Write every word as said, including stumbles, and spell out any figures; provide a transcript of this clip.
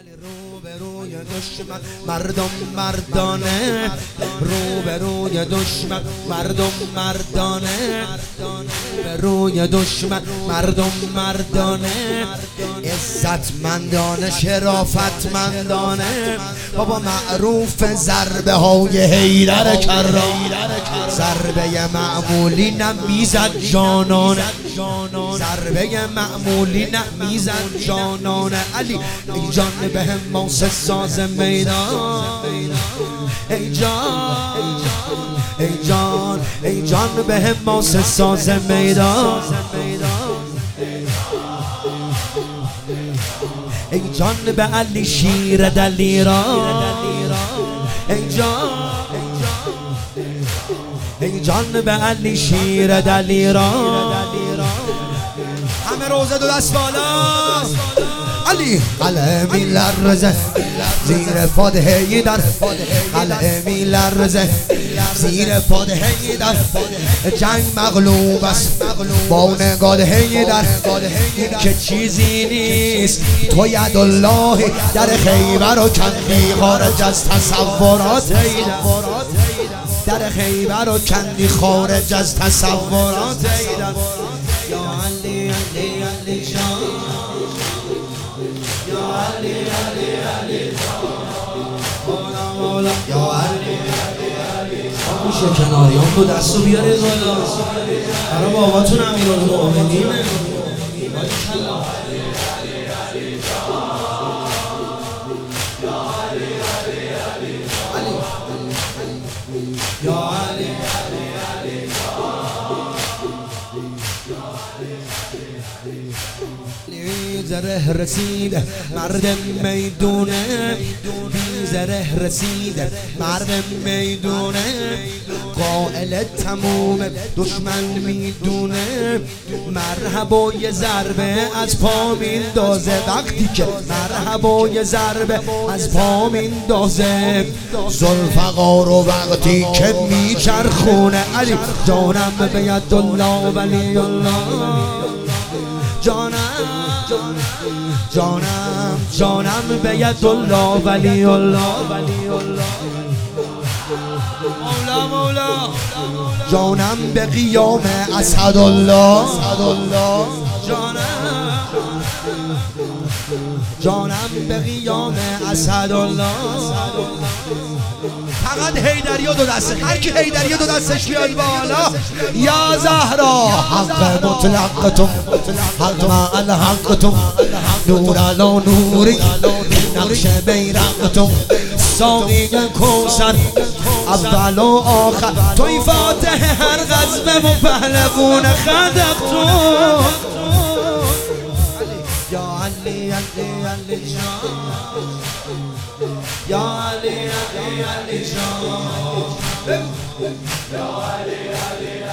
رو به روی دشمن مردم مردانه، رو به روی دشمن مردم مردانه، به روی دشمن مردم مردانه، عزتمندانه شرافتمندانه، بابا معروف ضربه های حیدر کرام، ضربه معمولی نمیزد جانانه، ضربه معمولی نمیزد جانانه. علی ای جان به هم ساز میدان، ای جان ای جان ای جان به هم ساز میدان، ای جان به علی شیر دلیران، ای جان ای جان به علی شیر دلیران. همه روزه دو دست بالا. علی قلمی لرزه زیر پاد حیدر، قلمی لرزه زیر پاد حیدر، جنگ مغلوب است با نگاه حیدر، این که چیزی نیست تو یدالله در خیبر و کندی خارج از تصورات حیدر، در خیبر و کندی خارج از تصورات حیدر. یا علی علی علی جان، یا علی علی علی مولا مولا، یا علی علی علی. میشه کناریان تو دستو بیارید بالا برای باباتون امیرالمومنینه. یا علی زره رسید مرد میدونه، بی زره رسید مرد میدونه، قائل تموم دشمن میدونه، مرحبا یه ضربه از پا میندازه، وقتی که مرحبا یه ضربه از پا میندازه، ذوالفقار و وقتی که میچرخونه. علی جانم به یدالله ولی الله، جانم جانم جانم به یدالله ولی الله، مولا مولا، جانم به قیام اسدالله، جانم جانم به قیام اسدالله. فقط حیدریه دو دسته، هر کی حیدریه دو دستش بیاد بالا. یا زهرا حق مطلقتم حق ما الحقتم، نور علا نوری نقش بیرقتم، ساقی کوثر اول و آخر، توی فاتح هر غزوه و پهلوان خدقتم. یا علی علی علی جان، یا علی علی علی جان، یا علی علی